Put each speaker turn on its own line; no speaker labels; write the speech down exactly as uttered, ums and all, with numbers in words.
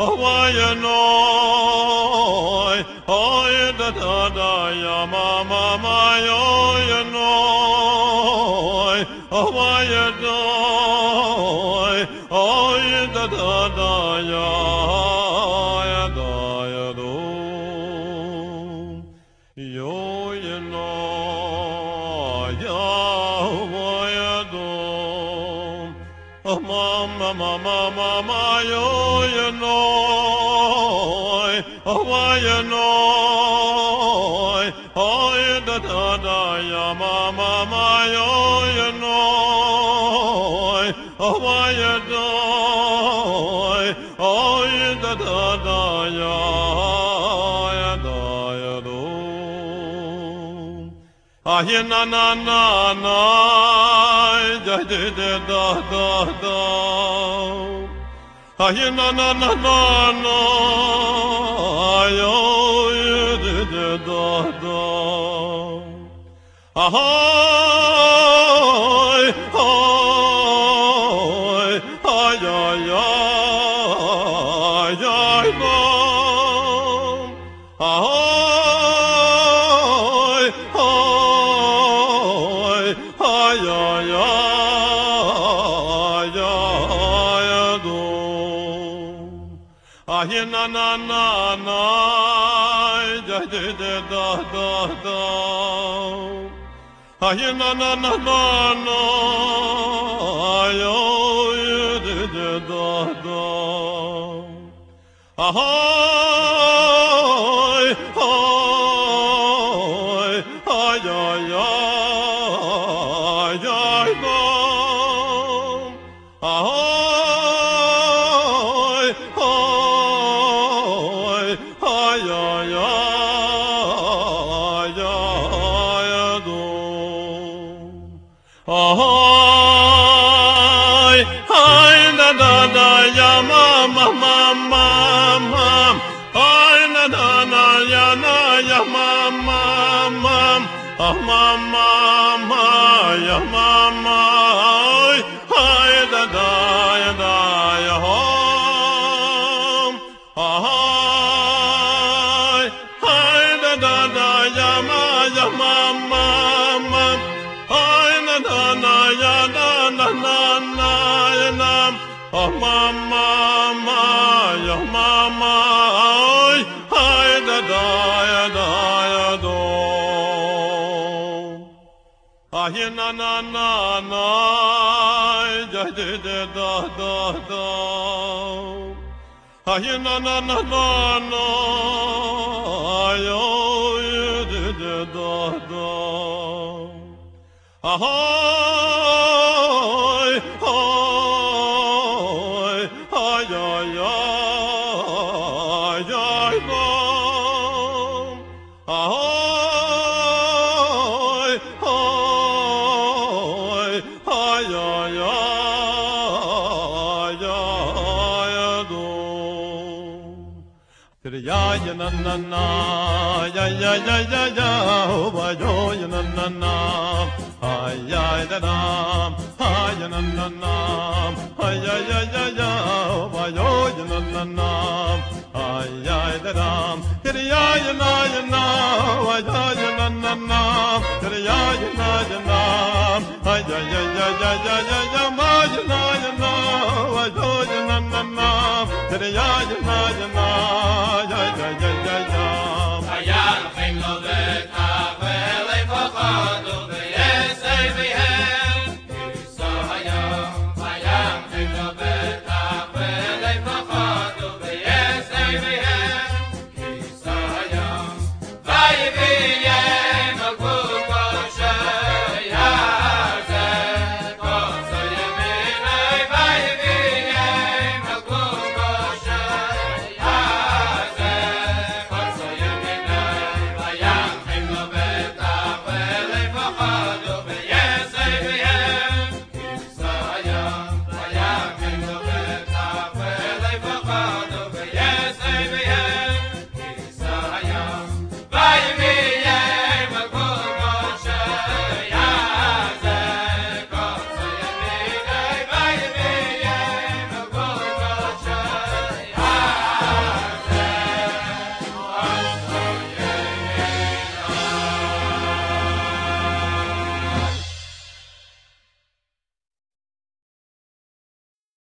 Hawaii noi, oi da da da ya mama my oi noi, Hawaii noi, oi da da da ya ya da ya do, yo ya no ya Hawaii do. Mama, mama, mama, yo, you know, oh, you know, oh, da da da, ya, mama, mama, yo, you know, oh, you know, oh, da da da, ya, ya, da, ya, do. Ah, ya, na, na, na, na. Da da da da da. Ah, na na na na na. Ayo da da da da. Ahoy, ahoy, ay ay ay ay bom. Ahoy, ahoy, ay ay ay. Ah, na na na na, da da da da da. Ah, na na na na na, ayo da da da da. Ahoy, ahoy, ay ay ay ay bom. Ahoy. Ahoy, hi, da da da, ya, mama, mama, mama. Hi, da da da, ya, na, ya, mama, mama. Ah, mama, mama, ya, mama. Hi, da da, ya, da, ya, home. Ahoy, hi, da da da, ya, ma, ya, mama, mama. Na na ya na na na na ya na, oh mama, mama, ya mama, oi, hi da da ya da ya do. Ah ya na na na na, da da da da da da. Ah ya na na na na na, ayo da da da da. Ahoy, ahoy, ay, ay, ay, ay, bom. Ahoy, ahoy, ay, ay, ay, ay, do. Ya, ya, na, na, na, ya, ya, ya, ya, ya, oh, ba, yo, ya, na, na, na. Ay ay da dam, ay na na na, ay ay ay ay ay, ay yo na na na, ay ay da dam, kiri ay na ay na, ay ay na na na, kiri ay na ay na, ay ay ay ay ay ay ay, ay na ay na, ay yo na na na, kiri ay na ay na.